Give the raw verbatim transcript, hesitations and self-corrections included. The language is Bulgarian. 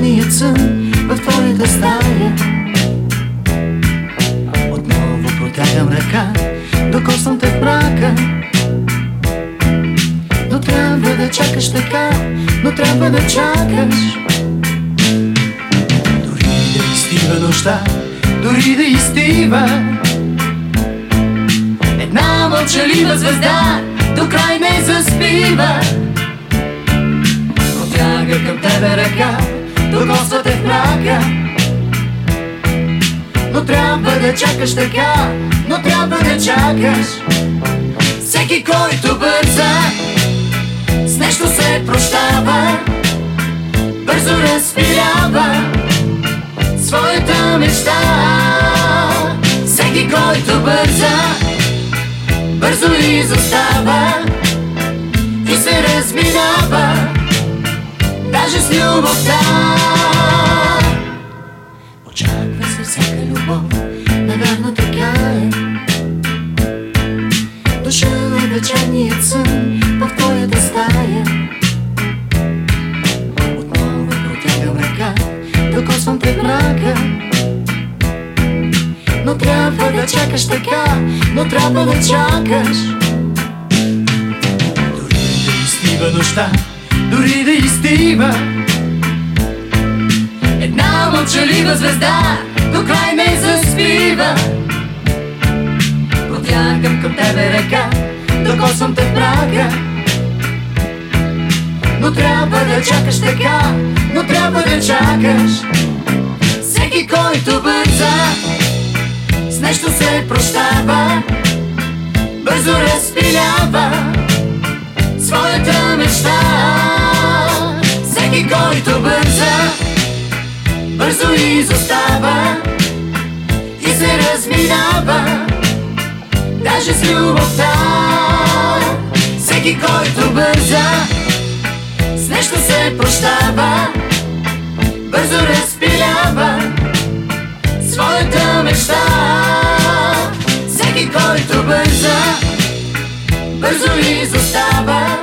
вечерният сън в твоята стая. Отново протягам ръка, докосвам те в мрака. Но трябва да чакаш така, но трябва да чакаш. Дори да изтива нощта, дори да изтива, една мълчалива звезда до край не заспива. Протяга към тебе ръка, докосва те в мрака. Но трябва да чакаш така, но трябва да чакаш. Всеки, който бърза, с нещо се прощава, бързо разпилява своята мечта. Всеки, който бърза, бързо изостава и се разминава, даже с любовта. Очаква се всяка любов, навярно така е. Дошъл е вечерният сън в твоята стая. Отново протягам ръка, докосвам те в мрака. Но трябва да чакаш така, но трябва да чакаш. Дори да изтива нощта, дори да изтива, една мълчалива звезда до край не заспива. Протягам към тебе ръка, докосвам те в мрака. Но трябва да чакаш така, но трябва да чакаш. Всеки, който бърза, с нещо се прощава, бързо разпилява своята мечта. Всеки, който бърза, бързо изостава и се разминава, даже с любовта. Всеки, който бърза, с нещо се прощава, бързо разпилява своята мечта. Всеки, който бърза, бързо изостава